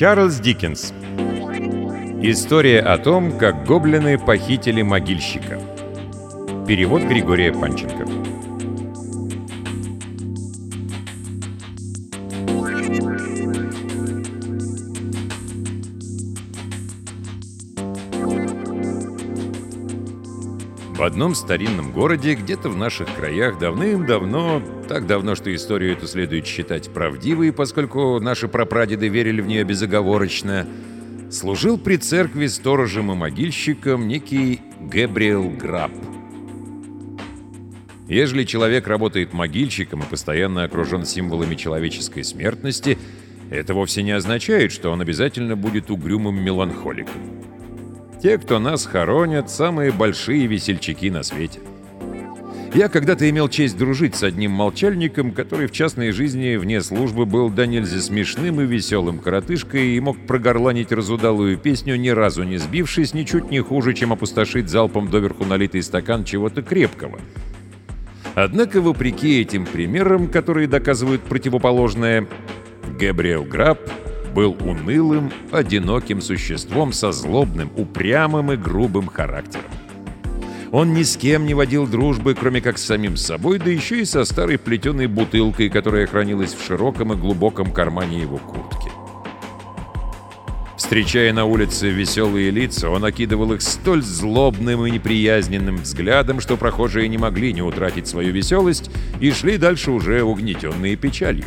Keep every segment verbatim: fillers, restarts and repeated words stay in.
Чарльз Диккенс. История о том, как гоблины похитили могильщика. Перевод Григория Панченко. В одном старинном городе, где-то в наших краях, давным-давно, так давно, что историю эту следует считать правдивой, поскольку наши прапрадеды верили в нее безоговорочно, служил при церкви сторожем и могильщиком некий Гэбриэл Грабб. Ежели человек работает могильщиком и постоянно окружен символами человеческой смертности, это вовсе не означает, что он обязательно будет угрюмым меланхоликом. Те, кто нас хоронят, самые большие весельчаки на свете. Я когда-то имел честь дружить с одним молчальником, который в частной жизни вне службы был до нельзя смешным и веселым коротышкой и мог прогорланить разудалую песню, ни разу не сбившись, ничуть не хуже, чем опустошить залпом доверху налитый стакан чего-то крепкого. Однако, вопреки этим примерам, которые доказывают противоположное, Гэбриэл Грабб был унылым, одиноким существом со злобным, упрямым и грубым характером. Он ни с кем не водил дружбы, кроме как с самим собой, да еще и со старой плетеной бутылкой, которая хранилась в широком и глубоком кармане его куртки. Встречая на улице веселые лица, он окидывал их столь злобным и неприязненным взглядом, что прохожие не могли не утратить свою веселость и шли дальше уже угнетенные печалью.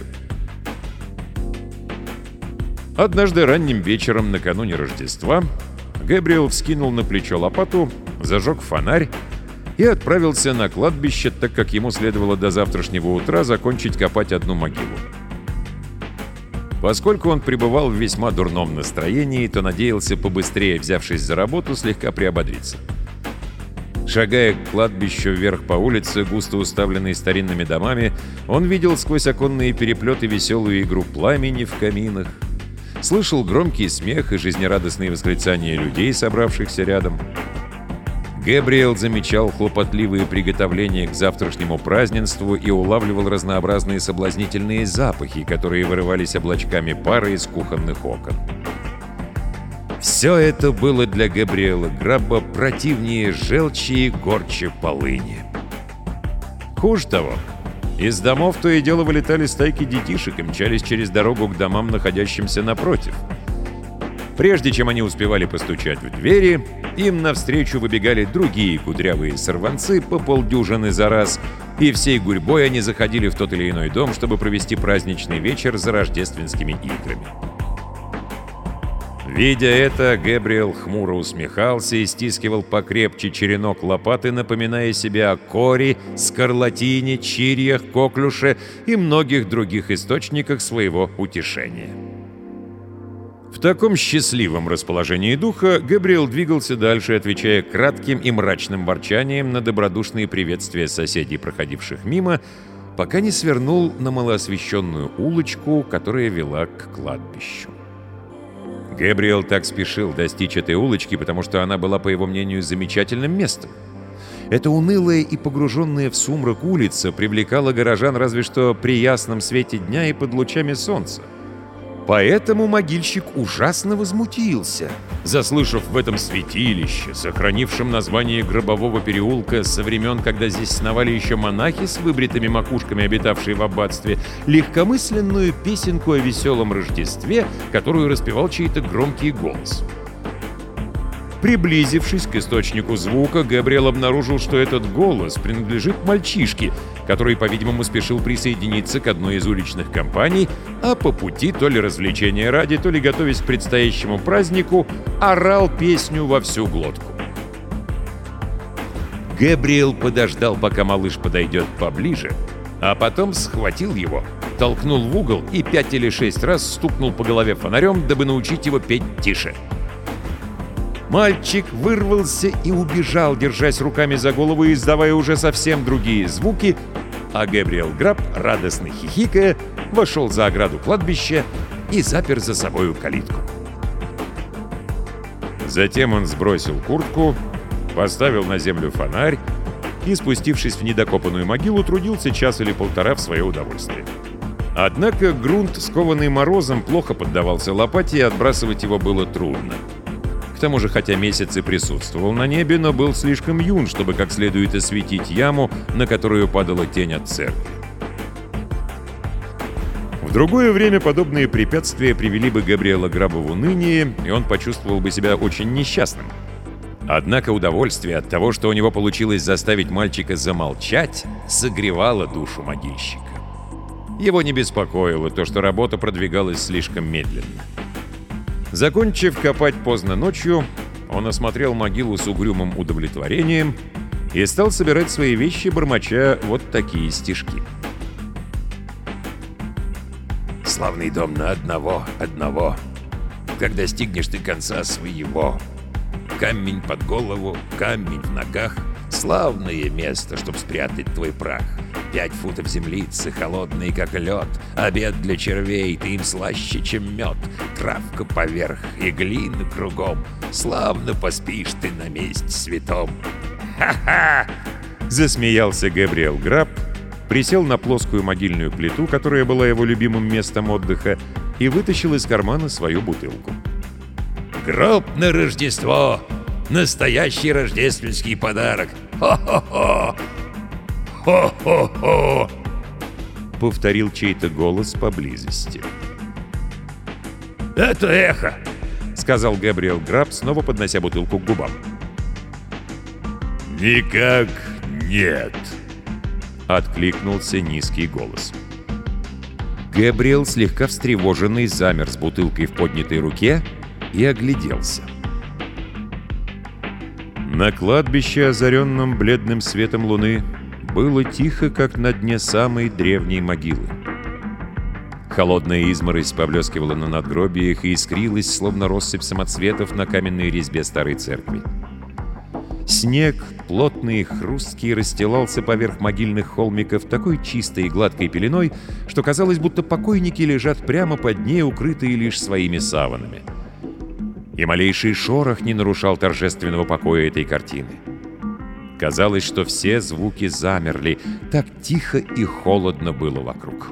Однажды ранним вечером накануне Рождества Гэбриэл вскинул на плечо лопату, зажег фонарь и отправился на кладбище, так как ему следовало до завтрашнего утра закончить копать одну могилу. Поскольку он пребывал в весьма дурном настроении, то надеялся побыстрее, взявшись за работу, слегка приободриться. Шагая к кладбищу вверх по улице, густо уставленной старинными домами, он видел сквозь оконные переплеты веселую игру пламени в каминах, слышал громкий смех и жизнерадостные восклицания людей, собравшихся рядом. Гэбриэл замечал хлопотливые приготовления к завтрашнему празднеству и улавливал разнообразные соблазнительные запахи, которые вырывались облачками пара из кухонных окон. Все это было для Гэбриэла Грабба противнее желчи и горче полыни. Хуже того, из домов то и дело вылетали стайки детишек и мчались через дорогу к домам, находящимся напротив. Прежде чем они успевали постучать в двери, им навстречу выбегали другие кудрявые сорванцы по полдюжины за раз, и всей гурьбой они заходили в тот или иной дом, чтобы провести праздничный вечер за рождественскими играми. Видя это, Гэбриэл хмуро усмехался и стискивал покрепче черенок лопаты, напоминая себе о коре, скарлатине, чирьях, коклюше и многих других источниках своего утешения. В таком счастливом расположении духа Гэбриэл двигался дальше, отвечая кратким и мрачным ворчанием на добродушные приветствия соседей, проходивших мимо, пока не свернул на малоосвещенную улочку, которая вела к кладбищу. Гэбриэл так спешил достичь этой улочки, потому что она была, по его мнению, замечательным местом. Эта унылая и погруженная в сумрак улица привлекала горожан разве что при ясном свете дня и под лучами солнца. Поэтому могильщик ужасно возмутился, заслышав в этом святилище, сохранившем название Гробового переулка со времен, когда здесь сновали еще монахи с выбритыми макушками, обитавшие в аббатстве, легкомысленную песенку о веселом Рождестве, которую распевал чей-то громкий голос. Приблизившись к источнику звука, Гэбриэл обнаружил, что этот голос принадлежит мальчишке, который, по-видимому, спешил присоединиться к одной из уличных компаний, а по пути, то ли развлечения ради, то ли готовясь к предстоящему празднику, орал песню во всю глотку. Гэбриэл подождал, пока малыш подойдет поближе, а потом схватил его, толкнул в угол и пять или шесть раз стукнул по голове фонарем, дабы научить его петь тише. Мальчик вырвался и убежал, держась руками за голову и издавая уже совсем другие звуки, а Гэбриэл Грабб, радостно хихикая, вошел за ограду кладбища и запер за собою калитку. Затем он сбросил куртку, поставил на землю фонарь и, спустившись в недокопанную могилу, трудился час или полтора в свое удовольствие. Однако грунт, скованный морозом, плохо поддавался лопате, и отбрасывать его было трудно. К тому же, хотя месяц и присутствовал на небе, но был слишком юн, чтобы как следует осветить яму, на которую падала тень от церкви. В другое время подобные препятствия привели бы Габриэла Граба в уныние, и он почувствовал бы себя очень несчастным. Однако удовольствие от того, что у него получилось заставить мальчика замолчать, согревало душу могильщика. Его не беспокоило то, что работа продвигалась слишком медленно. Закончив копать поздно ночью, он осмотрел могилу с угрюмым удовлетворением и стал собирать свои вещи, бормоча вот такие стишки. «Славный дом на одного, одного, как достигнешь ты конца своего. Камень под голову, камень в ногах, славное место, чтоб спрятать твой прах. Пять футов землицы, холодные, как лед, обед для червей, ты им слаще, чем мед. Травка поверх и глина кругом, славно поспишь ты на месте святом». «Ха-ха!» — засмеялся Габриэл Граб, присел на плоскую могильную плиту, которая была его любимым местом отдыха, и вытащил из кармана свою бутылку. «Гроб на Рождество! Настоящий рождественский подарок! Хо-хо-хо! Хо-хо-хо!» — повторил чей-то голос поблизости. «Это эхо!» — сказал Габриэл Граб, снова поднося бутылку к губам. «Никак нет!» — откликнулся низкий голос. Габриэл, слегка встревоженный, замер с бутылкой в поднятой руке и огляделся. На кладбище, озаренном бледным светом луны, было тихо, как на дне самой древней могилы. Холодная изморозь поблескивала на надгробиях и искрилась, словно россыпь самоцветов на каменной резьбе старой церкви. Снег, плотный и хрусткий, расстилался поверх могильных холмиков такой чистой и гладкой пеленой, что казалось, будто покойники лежат прямо под ней, укрытые лишь своими саванами. И малейший шорох не нарушал торжественного покоя этой картины. Казалось, что все звуки замерли, так тихо и холодно было вокруг.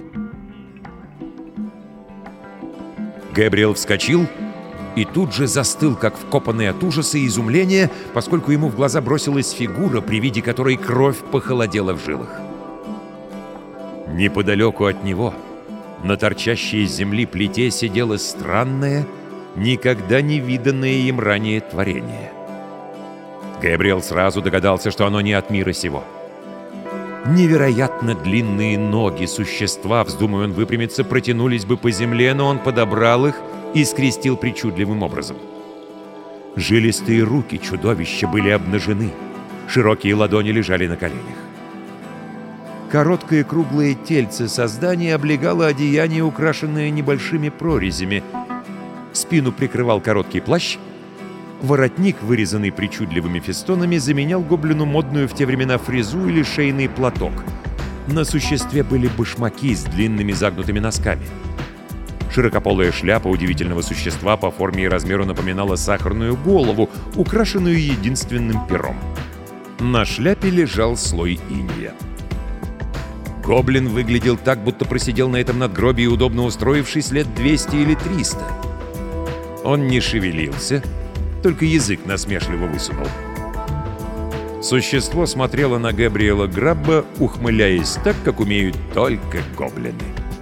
Габриэл вскочил и тут же застыл, как вкопанный от ужаса и изумления, поскольку ему в глаза бросилась фигура, при виде которой кровь похолодела в жилах. Неподалеку от него, на торчащей из земли плите, сидело странное, никогда не виданное им ранее творение. Габриэл сразу догадался, что оно не от мира сего. Невероятно длинные ноги существа, вздумая он выпрямиться, протянулись бы по земле, но он подобрал их и скрестил причудливым образом. Жилистые руки чудовища были обнажены, широкие ладони лежали на коленях. Короткое круглое тельце создания облегало одеяние, украшенное небольшими прорезями. Спину прикрывал короткий плащ. Воротник, вырезанный причудливыми фестонами, заменял гоблину модную в те времена фрезу или шейный платок. На существе были башмаки с длинными загнутыми носками. Широкополая шляпа удивительного существа по форме и размеру напоминала сахарную голову, украшенную единственным пером. На шляпе лежал слой инея. Гоблин выглядел так, будто просидел на этом надгробии, удобно устроившись лет двести или триста. Он не шевелился, только язык насмешливо высунул. Существо смотрело на Габриэла Грабба, ухмыляясь так, как умеют только гоблины.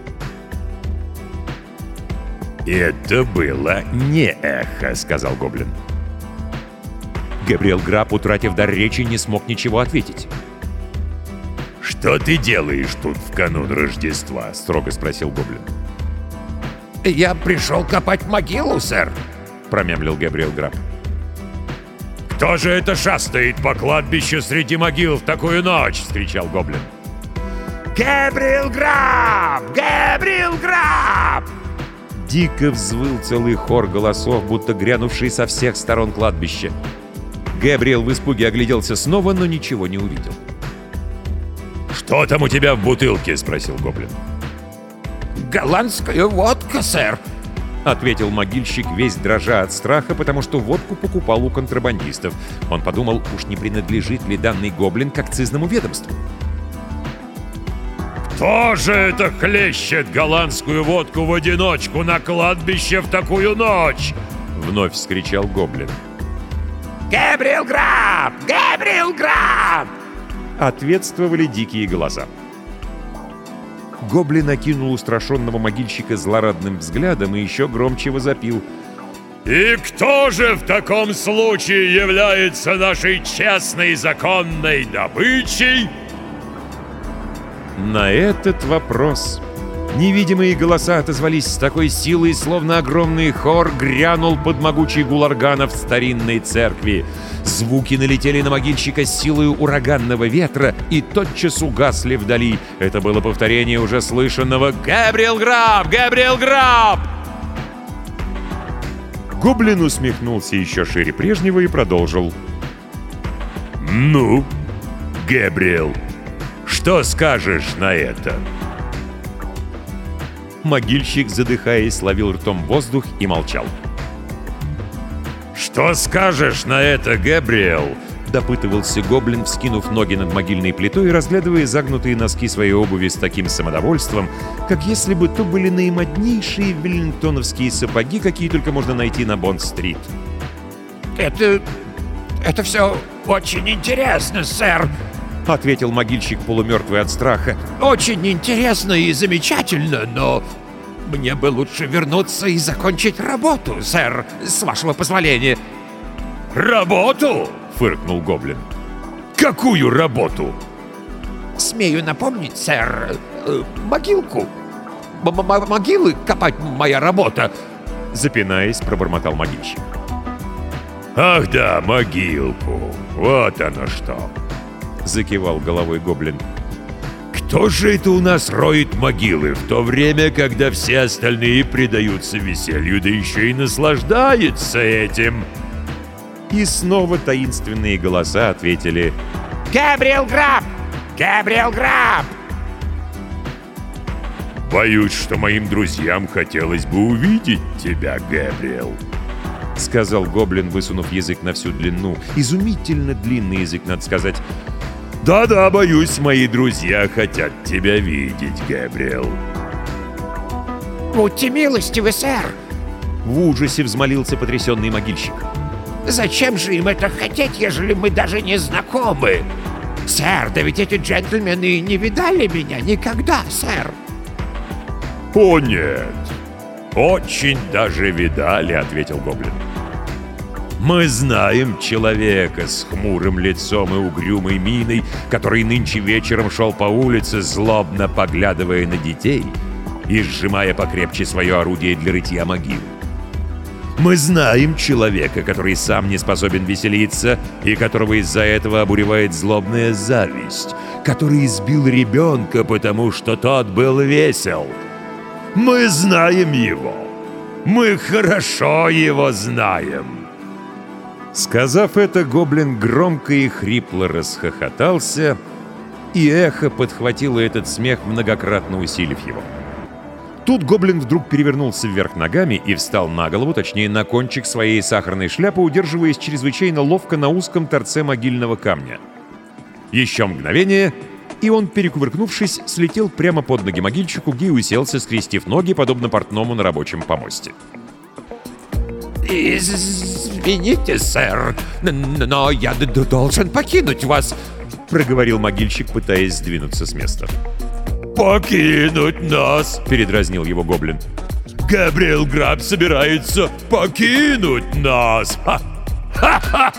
«Это было не эхо», — сказал гоблин. Габриэл Грабб, утратив дар речи, не смог ничего ответить. «Что ты делаешь тут в канун Рождества?» — строго спросил гоблин. «Я пришел копать могилу, сэр», — промямлил Габриэл Грабб. «Кто же это шастает по кладбищу среди могил в такую ночь?» — вскричал гоблин. «Габриэл Грабб! Габриэл Грабб!» Дико взвыл целый хор голосов, будто грянувший со всех сторон кладбища. Габриэл в испуге огляделся снова, но ничего не увидел. «Что там у тебя в бутылке?» — спросил гоблин. «Голландская водка, сэр», — ответил могильщик, весь дрожа от страха, потому что водку покупал у контрабандистов. Он подумал, уж не принадлежит ли данный гоблин к акцизному ведомству. «Кто же это хлещет голландскую водку в одиночку на кладбище в такую ночь?» — вновь вскричал гоблин. «Гэбриэл Граб! Гэбриэл Граб!» — ответствовали дикие голоса. Гоблин окинул устрашенного могильщика злорадным взглядом и еще громче возопил. «И кто же в таком случае является нашей честной законной добычей?» На этот вопрос невидимые голоса отозвались с такой силой, словно огромный хор грянул под могучий гул органов старинной церкви. Звуки налетели на могильщика с силой ураганного ветра и тотчас угасли вдали. Это было повторение уже слышанного «Гэбриэл Граб! Гэбриэл Граб!». Гоблин усмехнулся еще шире прежнего и продолжил. «Ну, Гэбриэл, что скажешь на это?» Могильщик, задыхаясь, ловил ртом воздух и молчал. «Что скажешь на это, Гэбриэл?» — допытывался гоблин, вскинув ноги над могильной плитой и разглядывая загнутые носки своей обуви с таким самодовольством, как если бы то были наимоднейшие веллингтоновские сапоги, какие только можно найти на Бонд-стрит. «Это... это все очень интересно, сэр», — ответил могильщик, полумертвый от страха. «Очень интересно и замечательно, но мне бы лучше вернуться и закончить работу, сэр, с вашего позволения». «Работу?» — фыркнул гоблин. «Какую работу?» «Смею напомнить, сэр, э, могилку. М-м- могилы копать моя работа», — запинаясь, пробормотал могильщик. «Ах да, могилку. Вот оно что!» — закивал головой гоблин. «Кто же это у нас роет могилы в то время, когда все остальные предаются веселью, да еще и наслаждаются этим?» И снова таинственные голоса ответили: «Гэбриэл Граб! Гэбриэл Граб!» «Боюсь, что моим друзьям хотелось бы увидеть тебя, Гэбриэл», — сказал гоблин, высунув язык на всю длину. Изумительно длинный язык, надо сказать. «Да-да, боюсь, мои друзья хотят тебя видеть, Гэбриэл». «Будьте милостивы, сэр!» — в ужасе взмолился потрясенный могильщик. «Зачем же им это хотеть, ежели мы даже не знакомы? Сэр, да ведь эти джентльмены не видали меня никогда, сэр!» «О, нет! Очень даже видали», — ответил гоблин. «Мы знаем человека с хмурым лицом и угрюмой миной, который нынче вечером шел по улице, злобно поглядывая на детей и сжимая покрепче свое орудие для рытья могил. Мы знаем человека, который сам не способен веселиться и которого из-за этого обуревает злобная зависть, который избил ребенка, потому что тот был весел. Мы знаем его. Мы хорошо его знаем». Сказав это, гоблин громко и хрипло расхохотался, и эхо подхватило этот смех, многократно усилив его. Тут гоблин вдруг перевернулся вверх ногами и встал на голову, точнее, на кончик своей сахарной шляпы, удерживаясь чрезвычайно ловко на узком торце могильного камня. Еще мгновение, и он, перекувыркнувшись, слетел прямо под ноги могильщику, где и уселся, скрестив ноги, подобно портному на рабочем помосте. «Извините, сэр, но я должен покинуть вас», — проговорил могильщик, пытаясь сдвинуться с места. «Покинуть нас!» — передразнил его гоблин. «Гэбриэл Граб собирается покинуть нас! Ха-ха-ха!»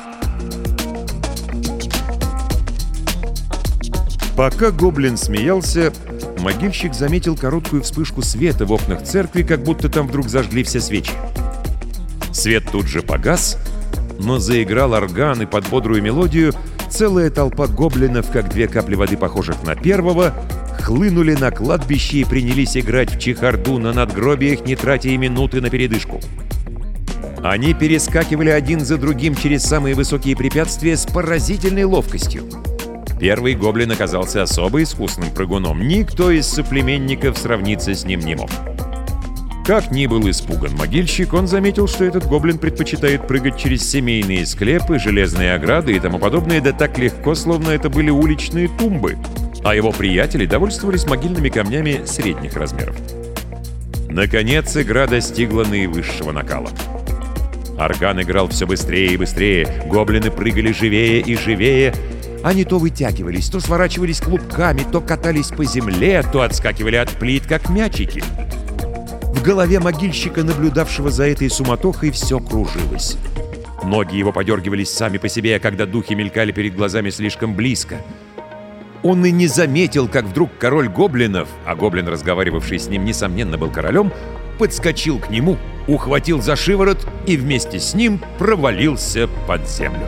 Пока гоблин смеялся, могильщик заметил короткую вспышку света в окнах церкви, как будто там вдруг зажгли все свечи. Свет тут же погас, но заиграл орган, и под бодрую мелодию целая толпа гоблинов, как две капли воды, похожих на первого, хлынули на кладбище и принялись играть в чехарду на надгробиях, не тратя и минуты на передышку. Они перескакивали один за другим через самые высокие препятствия с поразительной ловкостью. Первый гоблин оказался особо искусным прыгуном. Никто из соплеменников сравниться с ним не мог. Как ни был испуган могильщик, он заметил, что этот гоблин предпочитает прыгать через семейные склепы, железные ограды и тому подобное, да так легко, словно это были уличные тумбы. а его приятели довольствовались могильными камнями средних размеров. Наконец, игра достигла наивысшего накала. Орган играл все быстрее и быстрее, гоблины прыгали живее и живее. Они то вытягивались, то сворачивались клубками, то катались по земле, то отскакивали от плит, как мячики. В голове могильщика, наблюдавшего за этой суматохой, все кружилось. Ноги его подергивались сами по себе, когда духи мелькали перед глазами слишком близко. Он и не заметил, как вдруг король гоблинов, а гоблин, разговаривавший с ним, несомненно, был королем, подскочил к нему, ухватил за шиворот и вместе с ним провалился под землю.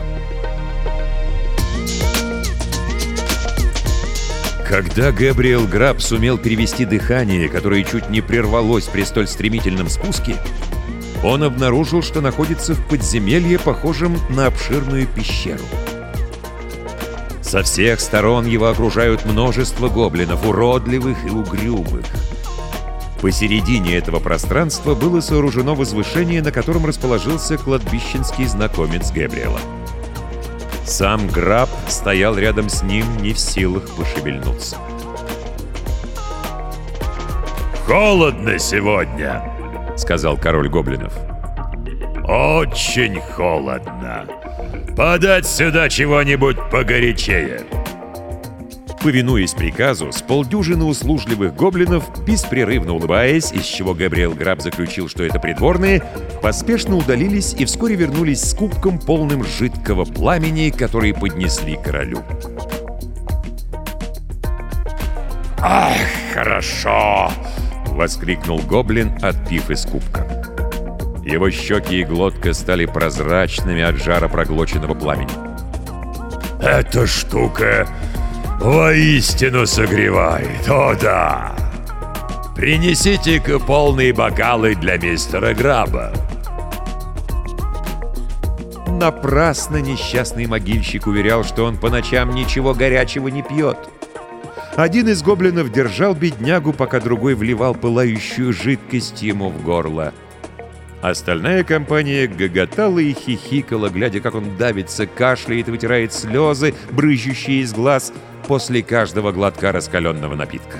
Когда Гэбриэл Граб сумел перевести дыхание, которое чуть не прервалось при столь стремительном спуске, он обнаружил, что находится в подземелье, похожем на обширную пещеру. Со всех сторон его окружают множество гоблинов, уродливых и угрюмых. Посередине этого пространства было сооружено возвышение, на котором расположился кладбищенский знакомец Гэбриэла. Сам Граб стоял рядом с ним, не в силах пошевельнуться. «Холодно сегодня», — сказал король гоблинов. «Очень холодно. Подать сюда чего-нибудь погорячее». Повинуясь приказу, с полдюжины услужливых гоблинов, беспрерывно улыбаясь, из чего Гэбриэл Граб заключил, что это придворные, поспешно удалились и вскоре вернулись с кубком, полным жидкого пламени, который поднесли королю. «Ах, хорошо!» — воскликнул гоблин, отпив из кубка. Его щеки и глотка стали прозрачными от жара проглоченного пламени. «Эта штука воистину согревает, о да! Принесите-ка полные бокалы для мистера Граба». Напрасно несчастный могильщик уверял, что он по ночам ничего горячего не пьет. Один из гоблинов держал беднягу, пока другой вливал пылающую жидкость ему в горло. Остальная компания гоготала и хихикала, глядя, как он давится, кашляет и вытирает слезы, брызжущие из глаз, после каждого глотка раскаленного напитка.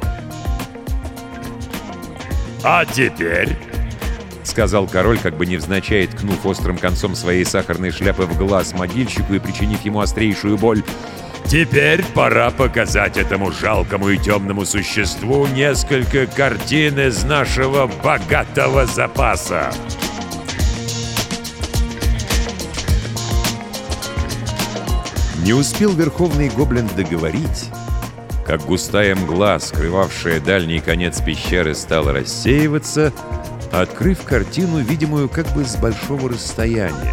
«А теперь», — сказал король, как бы невзначай ткнув острым концом своей сахарной шляпы в глаз могильщику и причинив ему острейшую боль, «теперь пора показать этому жалкому и темному существу несколько картин из нашего богатого запаса». Не успел верховный гоблин договорить, как густая мгла, скрывавшая дальний конец пещеры, стала рассеиваться, открыв картину, видимую как бы с большого расстояния.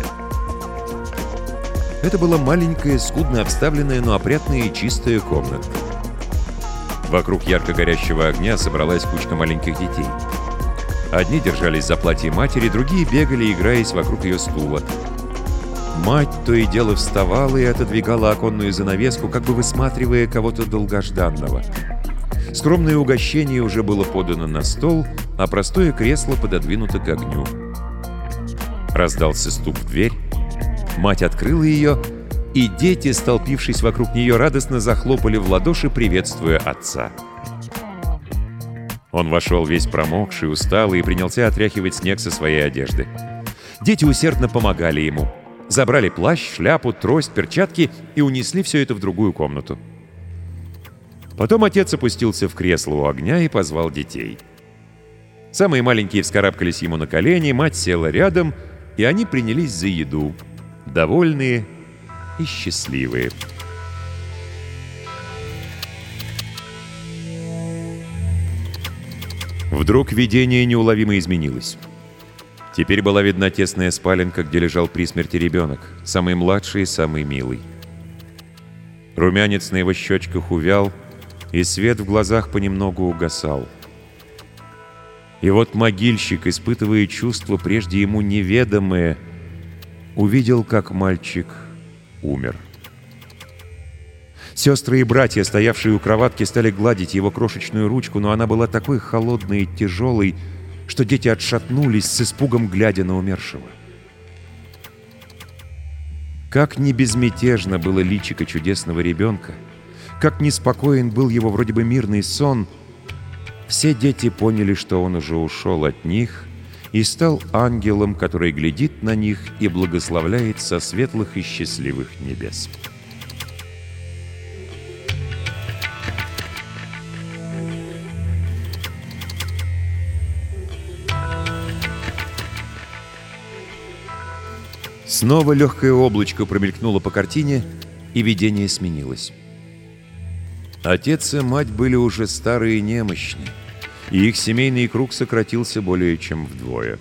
Это была маленькая, скудно обставленная, но опрятная и чистая комната. Вокруг ярко горящего огня собралась кучка маленьких детей. Одни держались за платье матери, другие бегали, играясь вокруг ее стула. Мать то и дело вставала и отодвигала оконную занавеску, как бы высматривая кого-то долгожданного. Скромное угощение уже было подано на стол, а простое кресло пододвинуто к огню. Раздался стук в дверь. Мать открыла ее, и дети, столпившись вокруг нее, радостно захлопали в ладоши, приветствуя отца. Он вошел весь промокший, усталый и принялся отряхивать снег со своей одежды. Дети усердно помогали ему. Забрали плащ, шляпу, трость, перчатки и унесли все это в другую комнату. Потом отец опустился в кресло у огня и позвал детей. Самые маленькие вскарабкались ему на колени, мать села рядом, и они принялись за еду, довольные и счастливые. Вдруг видение неуловимо изменилось. Теперь была видна тесная спаленка, где лежал при смерти ребенок, самый младший и самый милый. Румянец на его щечках увял, и свет в глазах понемногу угасал. И вот могильщик, испытывая чувства, прежде ему неведомые, увидел, как мальчик умер. Сестры и братья, стоявшие у кроватки, стали гладить его крошечную ручку, но она была такой холодной и тяжелой, что дети отшатнулись с испугом, глядя на умершего. Как не безмятежно было личико чудесного ребенка, как неспокоен был его вроде бы мирный сон, все дети поняли, что он уже ушел от них и стал ангелом, который глядит на них и благословляет со светлых и счастливых небес. Снова легкое облачко промелькнуло по картине, и видение сменилось. Отец и мать были уже старые и немощны, и их семейный круг сократился более чем вдвое.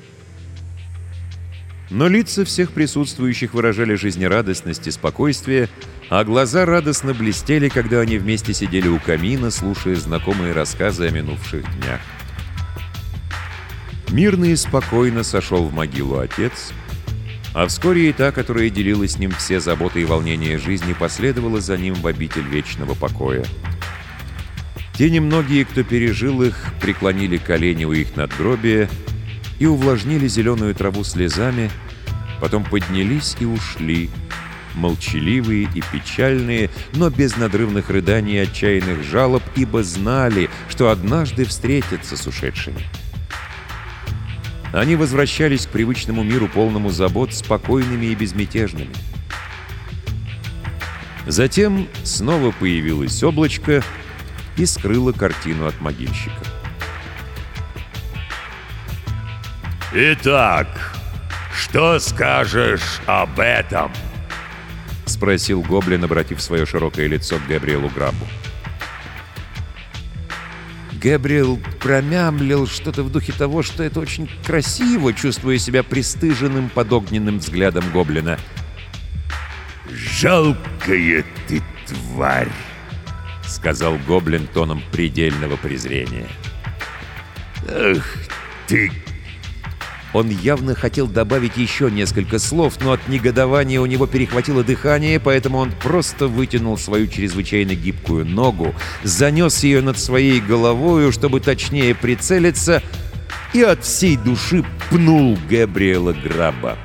Но лица всех присутствующих выражали жизнерадостность и спокойствие, а глаза радостно блестели, когда они вместе сидели у камина, слушая знакомые рассказы о минувших днях. Мирно и спокойно сошел в могилу отец, а вскоре и та, которая делила с ним все заботы и волнения жизни, последовала за ним в обитель вечного покоя. Те немногие, кто пережил их, преклонили колени у их надгробия и увлажнили зеленую траву слезами, потом поднялись и ушли, молчаливые и печальные, но без надрывных рыданий и отчаянных жалоб, ибо знали, что однажды встретятся с ушедшими. Они возвращались к привычному миру, полному забот, спокойными и безмятежными. Затем снова появилось облачко и скрыло картину от могильщика. «Итак, что скажешь об этом?» — спросил гоблин, обратив свое широкое лицо к Гэбриэлу Граббу. Гэбриэл промямлил что-то в духе того, что это очень красиво, чувствуя себя пристыженным под огненным взглядом гоблина. «Жалкая ты тварь!» — сказал гоблин тоном предельного презрения. «Ах ты!» Он явно хотел добавить еще несколько слов, но от негодования у него перехватило дыхание, поэтому он просто вытянул свою чрезвычайно гибкую ногу, занес ее над своей головою, чтобы точнее прицелиться, и от всей души пнул Гэбриэла Грабба.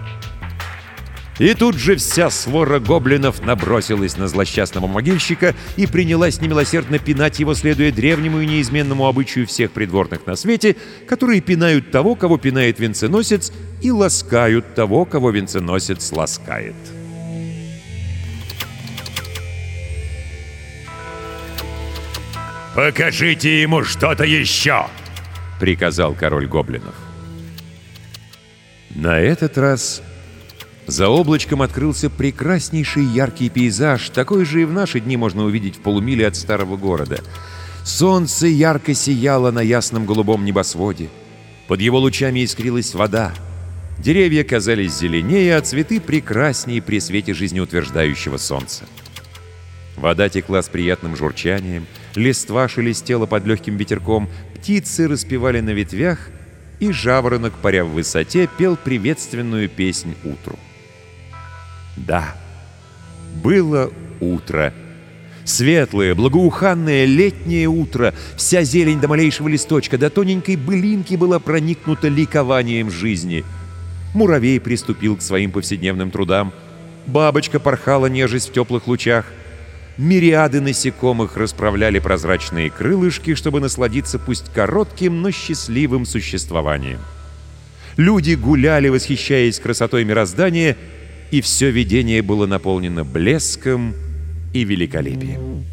И тут же вся свора гоблинов набросилась на злосчастного могильщика и принялась немилосердно пинать его, следуя древнему и неизменному обычаю всех придворных на свете, которые пинают того, кого пинает венценосец, и ласкают того, кого венценосец ласкает. «Покажите ему что-то еще!» — приказал король гоблинов. На этот раз за облачком открылся прекраснейший яркий пейзаж, такой же и в наши дни можно увидеть в полумиле от старого города. Солнце ярко сияло на ясном голубом небосводе. Под его лучами искрилась вода. Деревья казались зеленее, а цветы прекраснее при свете жизнеутверждающего солнца. Вода текла с приятным журчанием, листва шелестела под легким ветерком, птицы распевали на ветвях, и жаворонок, паря в высоте, пел приветственную песнь утру. Да, было утро. Светлое, благоуханное летнее утро. Вся зелень до малейшего листочка, до тоненькой былинки была проникнута ликованием жизни. Муравей приступил к своим повседневным трудам. Бабочка порхала, нежесть в теплых лучах. Мириады насекомых расправляли прозрачные крылышки, чтобы насладиться пусть коротким, но счастливым существованием. Люди гуляли, восхищаясь красотой мироздания, и все видение было наполнено блеском и великолепием.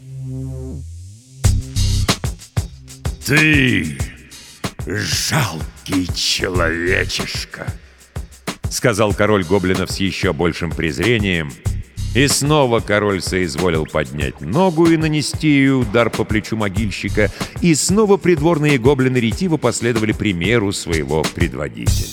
«Ты жалкий человечишка!» — сказал король гоблинов с еще большим презрением. И снова король соизволил поднять ногу и нанести ей удар по плечу могильщика, и снова придворные гоблины ретиво последовали примеру своего предводителя.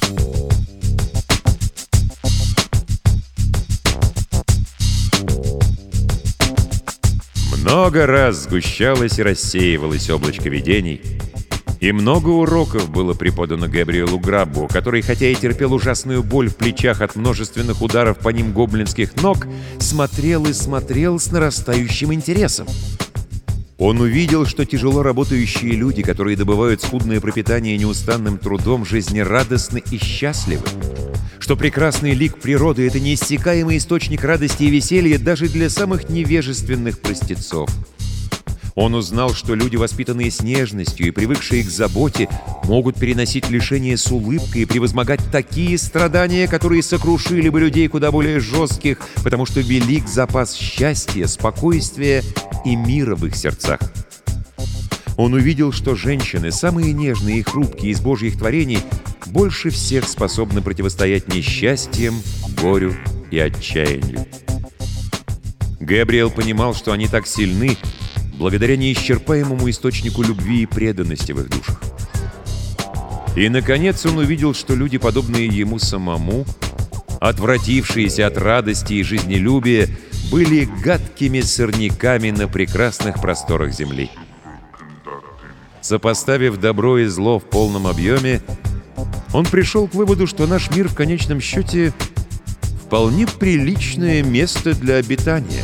Много раз сгущалось и рассеивалось облачко видений, и много уроков было преподано Гэбриэлу Граббу, который, хотя и терпел ужасную боль в плечах от множественных ударов по ним гоблинских ног, смотрел и смотрел с нарастающим интересом. Он увидел, что тяжело работающие люди, которые добывают скудное пропитание неустанным трудом, жизнерадостны и счастливы, что прекрасный лик природы — это неиссякаемый источник радости и веселья даже для самых невежественных простецов. Он узнал, что люди, воспитанные с нежностью и привыкшие к заботе, могут переносить лишения с улыбкой и превозмогать такие страдания, которые сокрушили бы людей куда более жестких, потому что велик запас счастья, спокойствия и мира в их сердцах. Он увидел, что женщины, самые нежные и хрупкие из божьих творений, больше всех способны противостоять несчастьям, горю и отчаянию. Гэбриэл понимал, что они так сильны благодаря неисчерпаемому источнику любви и преданности в их душах. И, наконец, он увидел, что люди, подобные ему самому, отвратившиеся от радости и жизнелюбия, были гадкими сорняками на прекрасных просторах земли. Сопоставив добро и зло в полном объеме, он пришел к выводу, что наш мир в конечном счете вполне приличное место для обитания.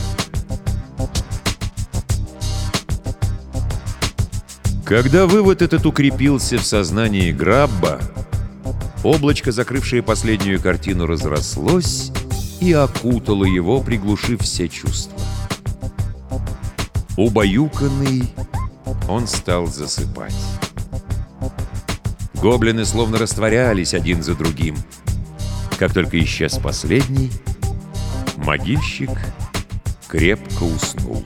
Когда вывод этот укрепился в сознании Грабба, облачко, закрывшее последнюю картину, разрослось и окутало его, приглушив все чувства. Убаюканный, он стал засыпать. Гоблины словно растворялись один за другим. Как только исчез последний, могильщик крепко уснул.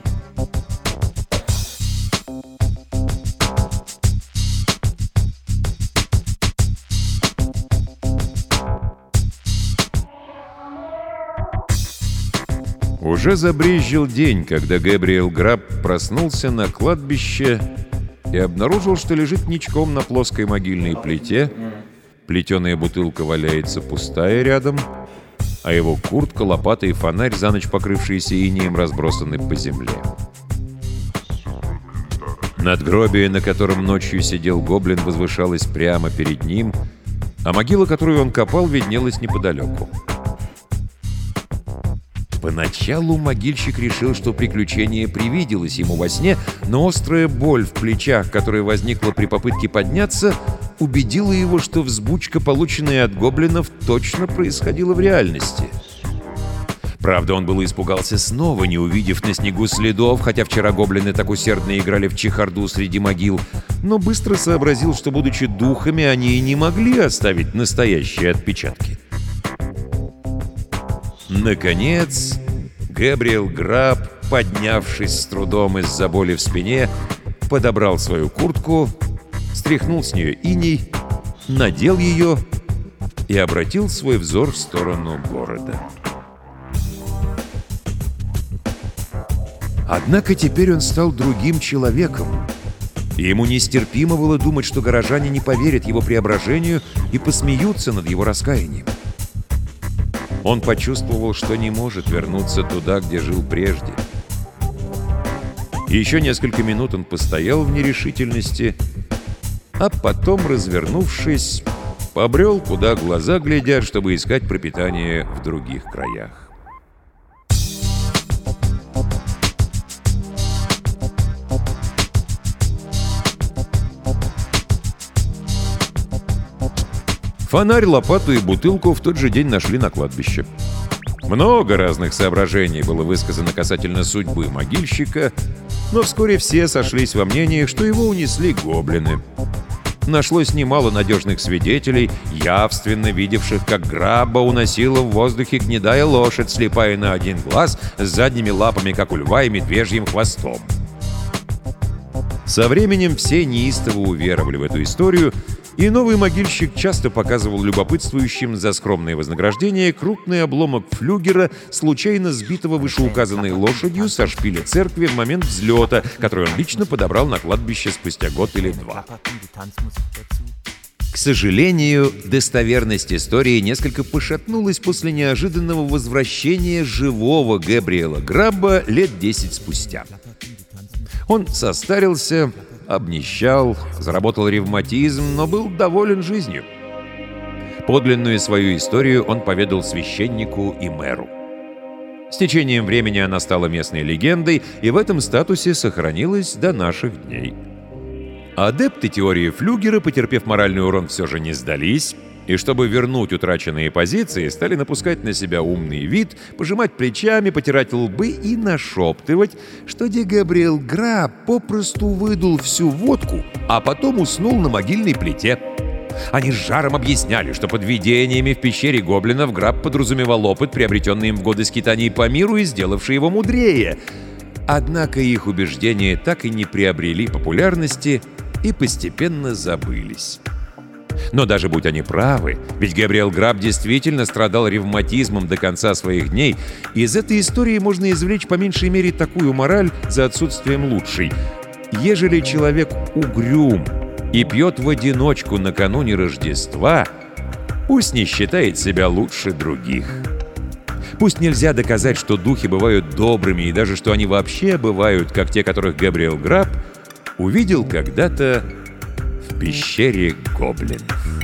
Уже забрезжил день, когда Гэбриэл Грабб проснулся на кладбище и обнаружил, что лежит ничком на плоской могильной плите, плетеная бутылка валяется пустая рядом, а его куртка, лопата и фонарь, за ночь покрывшиеся инеем, разбросаны по земле. Надгробие, на котором ночью сидел гоблин, возвышалось прямо перед ним, а могила, которую он копал, виднелась неподалеку. Поначалу могильщик решил, что приключение привиделось ему во сне, но острая боль в плечах, которая возникла при попытке подняться, убедила его, что взбучка, полученная от гоблинов, точно происходила в реальности. Правда, он было испугался снова, не увидев на снегу следов, хотя вчера гоблины так усердно играли в чехарду среди могил, но быстро сообразил, что, будучи духами, они и не могли оставить настоящие отпечатки. Наконец, Гэбриэл Грабб, поднявшись с трудом из-за боли в спине, подобрал свою куртку, стряхнул с нее иней, надел ее и обратил свой взор в сторону города. Однако теперь он стал другим человеком, и ему нестерпимо было думать, что горожане не поверят его преображению и посмеются над его раскаянием. Он почувствовал, что не может вернуться туда, где жил прежде. Еще несколько минут он постоял в нерешительности, а потом, развернувшись, побрел, куда глаза глядят, чтобы искать пропитание в других краях. Фонарь, лопату и бутылку в тот же день нашли на кладбище. Много разных соображений было высказано касательно судьбы могильщика, но вскоре все сошлись во мнении, что его унесли гоблины. Нашлось немало надежных свидетелей, явственно видевших, как Грабба уносила в воздухе гнедая лошадь, слепая на один глаз, с задними лапами, как у льва, и медвежьим хвостом. Со временем все неистово уверовали в эту историю, и новый могильщик часто показывал любопытствующим за скромное вознаграждение крупный обломок флюгера, случайно сбитого вышеуказанной лошадью со шпиля церкви в момент взлета, который он лично подобрал на кладбище спустя год или два. К сожалению, достоверность истории несколько пошатнулась после неожиданного возвращения живого Гэбриэла Грабба лет десять спустя. Он состарился, обнищал, заработал ревматизм, но был доволен жизнью. Подлинную свою историю он поведал священнику и мэру. С течением времени она стала местной легендой и в этом статусе сохранилась до наших дней. Адепты теории флюгера, потерпев моральный урон, все же не сдались И чтобы вернуть утраченные позиции, стали напускать на себя умный вид, пожимать плечами, потирать лбы и нашептывать, что де Габриэл Граб попросту выдул всю водку, а потом уснул на могильной плите. Они с жаром объясняли, что под видениями в пещере гоблинов Граб подразумевал опыт, приобретенный им в годы скитаний по миру и сделавший его мудрее. Однако их убеждения так и не приобрели популярности и постепенно забылись. Но даже будь они правы, ведь Габриэл Граб действительно страдал ревматизмом до конца своих дней, из этой истории можно извлечь по меньшей мере такую мораль за отсутствием лучшей. Ежели человек угрюм и пьет в одиночку накануне Рождества, пусть не считает себя лучше других. Пусть нельзя доказать, что духи бывают добрыми, и даже что они вообще бывают, как те, которых Габриэл Граб увидел когда-то в пещере гоблинов.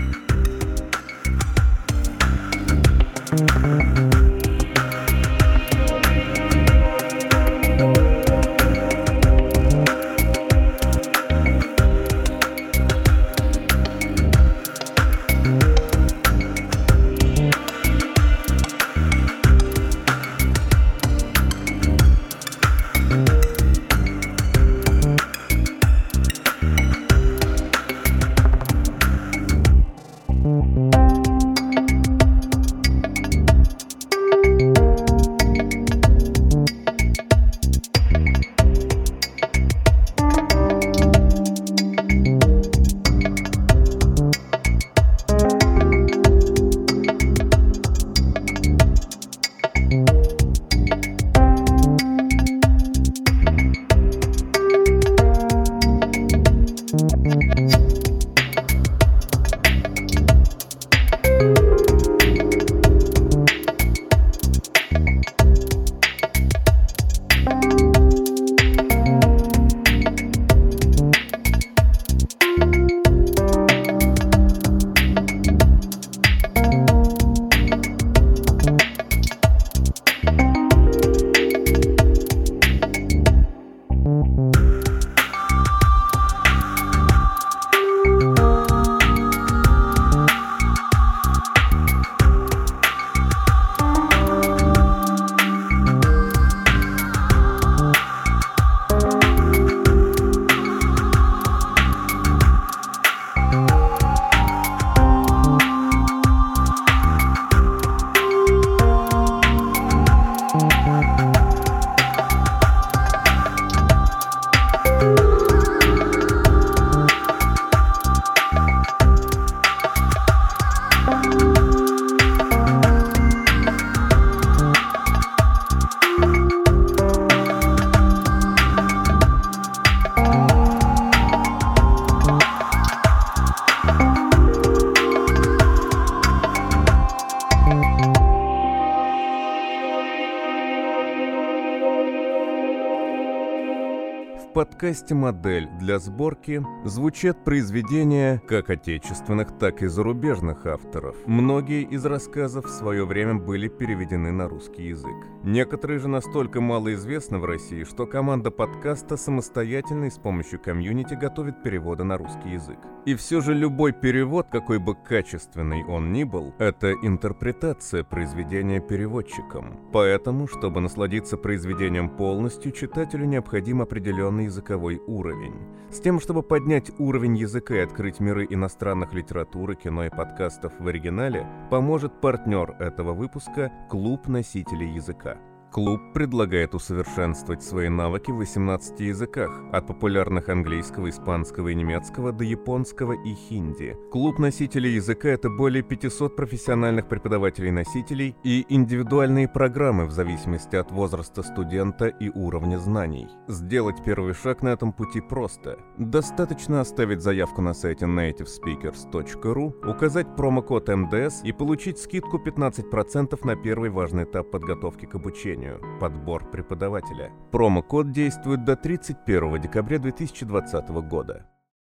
В подкасте «Модель» для сборки звучат произведения как отечественных, так и зарубежных авторов. Многие из рассказов в свое время были переведены на русский язык. Некоторые же настолько малоизвестны в России, что команда подкаста самостоятельно и с помощью комьюнити готовит переводы на русский язык. И все же любой перевод, какой бы качественный он ни был, это интерпретация произведения переводчиком. Поэтому, чтобы насладиться произведением полностью, читателю необходим определенный языковой уровень. С тем, чтобы поднять уровень языка и открыть миры иностранных литературы, кино и подкастов в оригинале, поможет партнер этого выпуска — Клуб носителей языка. Клуб предлагает усовершенствовать свои навыки в восемнадцати языках, от популярных английского, испанского и немецкого до японского и хинди. Клуб носителей языка — это более пятисот профессиональных преподавателей-носителей и индивидуальные программы в зависимости от возраста студента и уровня знаний. Сделать первый шаг на этом пути просто. Достаточно оставить заявку на сайте нейтив спикерс точка ру, указать промокод эм дэ эс и получить скидку пятнадцать процентов на первый важный этап подготовки к обучению. Подбор преподавателя. Промокод действует до тридцать первого декабря две тысячи двадцатого года.